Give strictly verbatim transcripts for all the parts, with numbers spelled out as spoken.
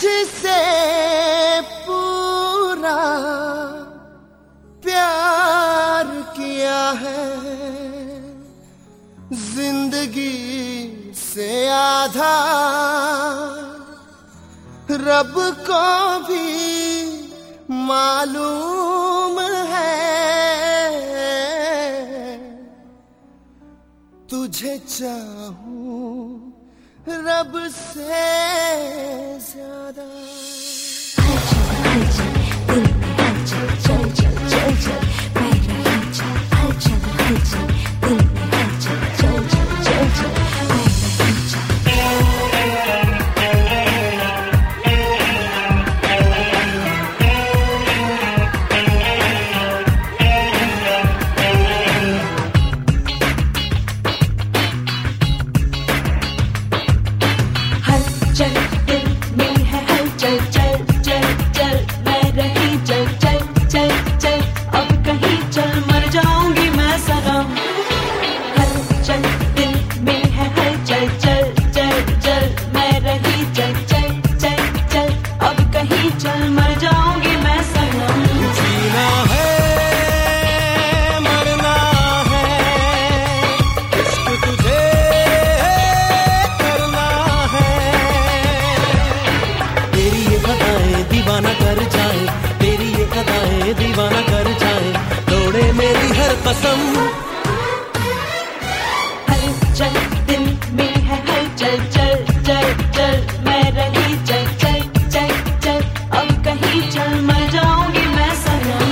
तुझसे पूरा प्यार किया है, जिंदगी से आधा रब को भी मालूम है। तुझे चाहूं रब से ज्यादा। हलचल दिल में हलचल, चल चल चल चल मैं रही चल। हलचल हलचल दिल में हलचल, चल चल चल चल मैं रही चल। चल दिल में है हलचल, चल चल चल मैं रही चल। चल चल चल अब कहीं चल, मर जाऊंगी मैं सनम। हलचल दिल में है हलचल, चल चल चल मैं रही चल। चल चल चल अब कहीं चल, मर जाऊंगी मैं सनम। जीना है मरना है, इश्क तुझे करना है। तेरी ये अदाएं दीवाना कर जाए, तेरी ये अदाएं दीवाना कर जाए, तोड़े मेरी हर कसम। हलचल दिल में है हलचल, चल चल चल मैं रही चल। चल चल चल अब कहीं चल, मर जाऊंगी मैं सनम।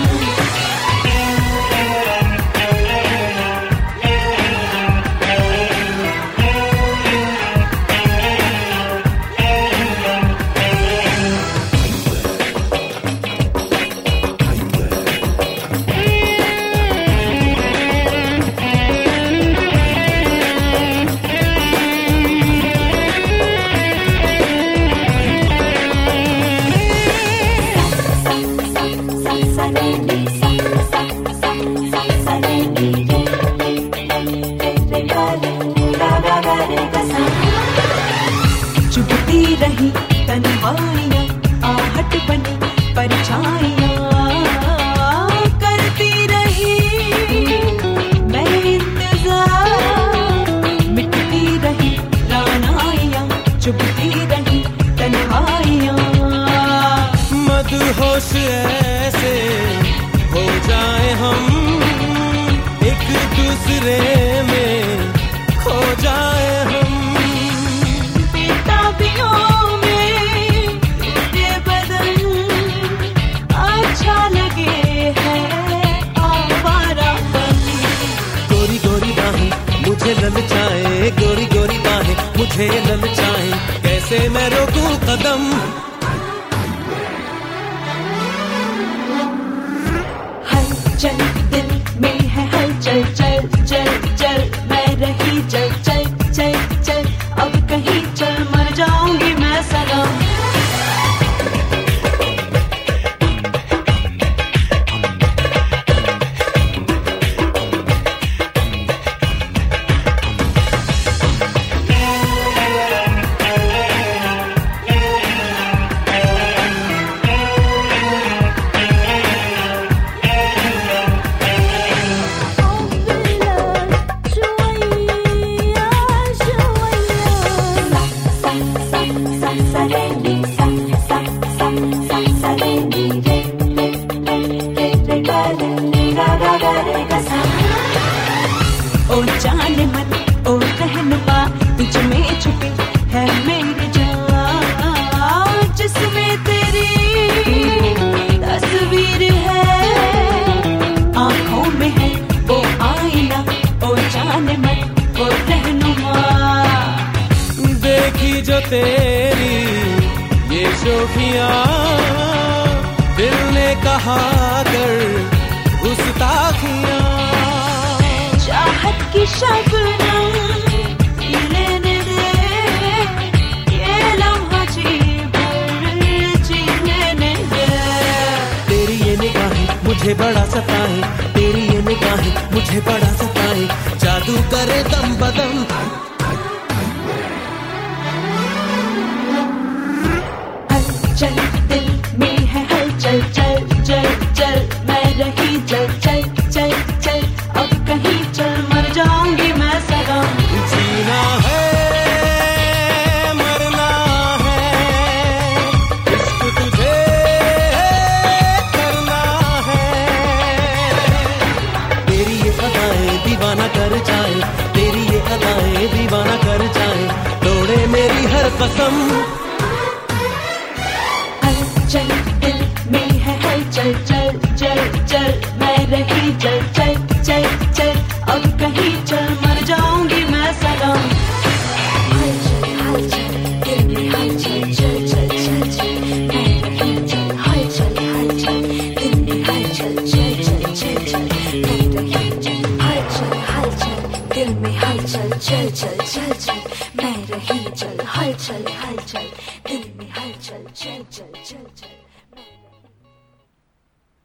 चुभती रही तन्हाइयां, आहट बनी परछाइयां, करती रही मैं इंतजार। मिटती रही रानाइयां, चुभती रही तन्हाइयां। मदहोश ऐसे हो जाए हम, एक दूसरे में खो जाए हम। बेताबियों में ये बदन अच्छा लगे है आवारापन। गोरी गोरी बाहें मुझे ललचाए, गोरी गोरी बाहें मुझे ललचाए, कैसे मैं रोकूं कदम। हलचल दिल में है हलचल, चल चल चल मैं रही चल। चल चल चल अब कहीं चल, मर जाऊंगी मैं सनम। ओ जाने मन ओ रहनुमा, तुझ में छुपी है मेरी जान, जिसमें तेरी तस्वीर है, आंखों में है वो आईना। ओ जाने मन ओ रहनुमा, देखी जो तेरी ये शोखियां, दिल ने कहा कर गुस्ताखियां। चाहत की शबनम लेने दे, ये लम्हा जी भर जीने दे। तेरी ये निगाहें मुझे बड़ा सताए, तेरी ये निगाहें मुझे बड़ा सताए, जादू करे दम बदम। सनम। हलचल दिल में है हलचल, चल चल चल मैं रही चल चल चल चल अब कहीं चल मर जाऊंगी मैं सनम। हलचल हलचल दिल में हलचल, चल चल चल चल मैं रही चल हलचल हलचल दिल में हलचल, चल चल चल चल मैं रही चल हलचल हलचल दिल में हलचल, चल चल चल चल मैं रही चल हलचल हलचल दिल में हलचल, चल चल चल चल।